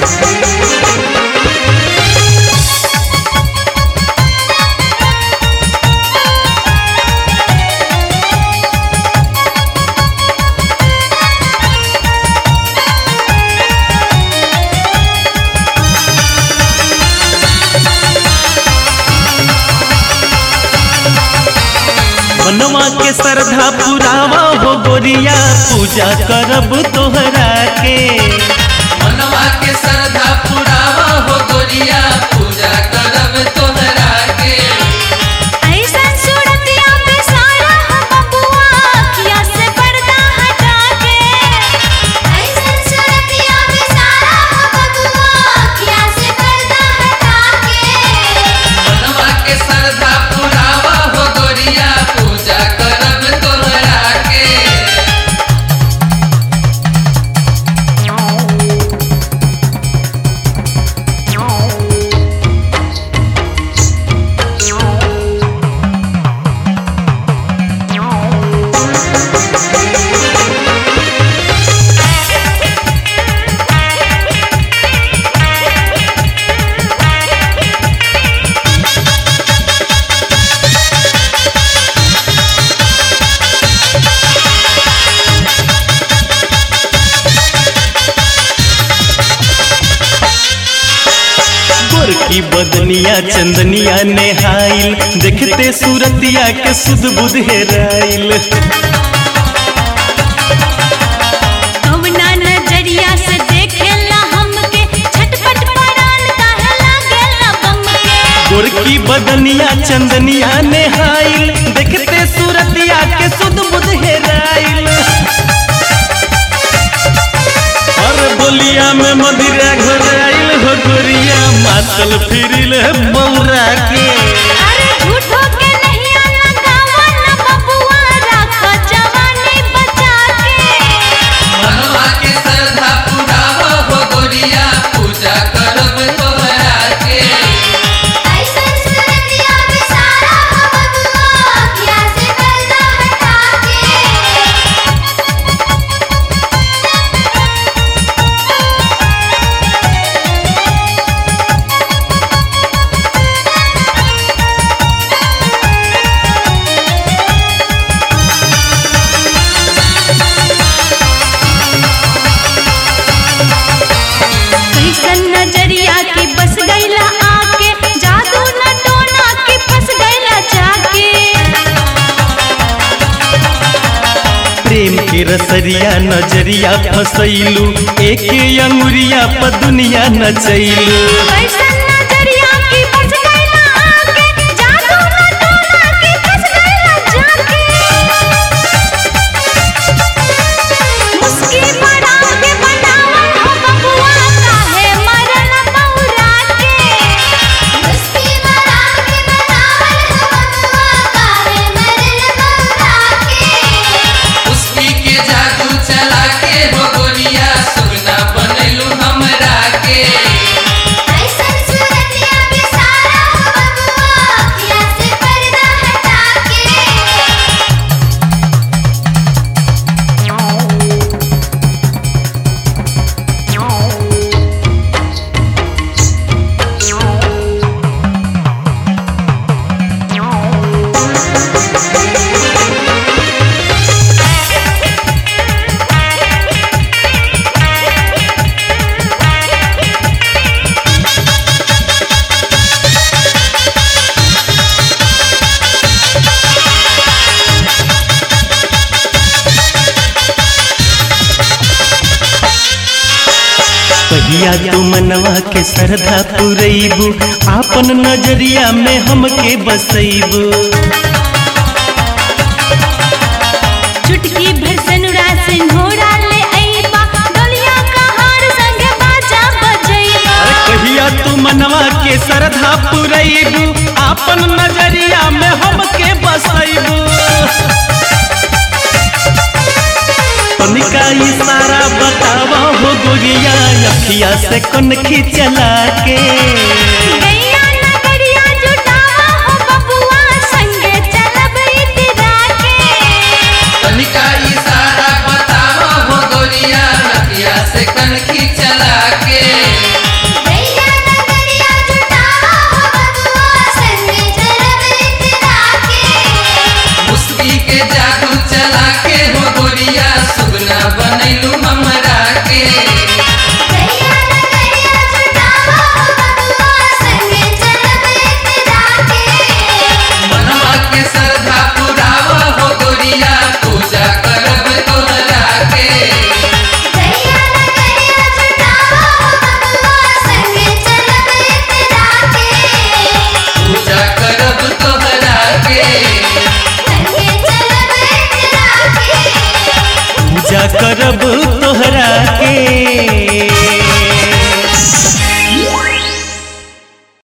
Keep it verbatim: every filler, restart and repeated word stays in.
मनवा के श्रद्धा पुरावा हो गोरिया पूजा करब तोहरा के। मनवा के श्रद्धा पुरावा हो गोरिया पूजा करब तोहरा के। ऐसन सूरतिया पे सारा हो बबुआ अखिया से पर्दा हटा के। ऐसन सूरतिया पे सारा हो बबुआ अखिया से पर्दा हटा के। मनवा के श्रद्धा पुरावा हो गोरिया पूजा करब तोहरा के। की बदनिया चंदनिया नेहाइल देखते सूरतिया के सुध बुध हेराइल। कवना नजरिया से देखेला हमके छटपट परान काहे लागेला बम के। गोरकी बदनिया चंदनिया नेहाइल देखते सूरतिया के सुध बुध हेराइल। और बोलिया में मदिरा घोराइल हो गोरिया मातल फिरिल बौरा के। अरे झूठो के नहीं लगावा ना बबुआ राखो जवानी बचा के। मनवा के श्रद्धा पुरावा हो गोरिया पूजा करब तोहरा के। ऐसन सूरतिया पे सारा हो बबुआ अखिया से पर्दा हटा के। कैसन नजरिया की बस गईला आके जादू न टोना की फंस गईला जाके। प्रेम के रसरिया नजरिया फसैलू एक अंगुरिया प दुनिया नचैलू। कैसन नजरिया की बस गईला आके जादू न टोना की फंस गईला जाके। मुस्की बड़ा के बनावल हो बबुआ काहे मरल बौरा के। मुस्की बड़ा के बनावल हो बबुआ काहे मरल बौरा के। उसकी के जादू चला के हो गोरिया सुगना बनैलू हमरा के। ऐसन सूरतिया पे सारा हो बबुआ अखिया से पर्दा हटा के। कहिया तू मनवा के श्रद्धा पुरैबू आपन नजरिया में हमके बसैबू। चुटकी भर सनुरा सिंघोड़ा ले आईबा डोलिया का हार संग बाजा बजैबा। कहिया तू मनवा के श्रद्धा पुरैबू आपन नजरिया में हमके बसैबू। तनिका इशारा बतावा हो गोरिया अखिया से कनखी चला के। गैया नगरिया जुटावा हो बबुआ संगे चलब इतरा के। तनिका इशारा बतावा हो गोरिया नकिया से कनखी चला के।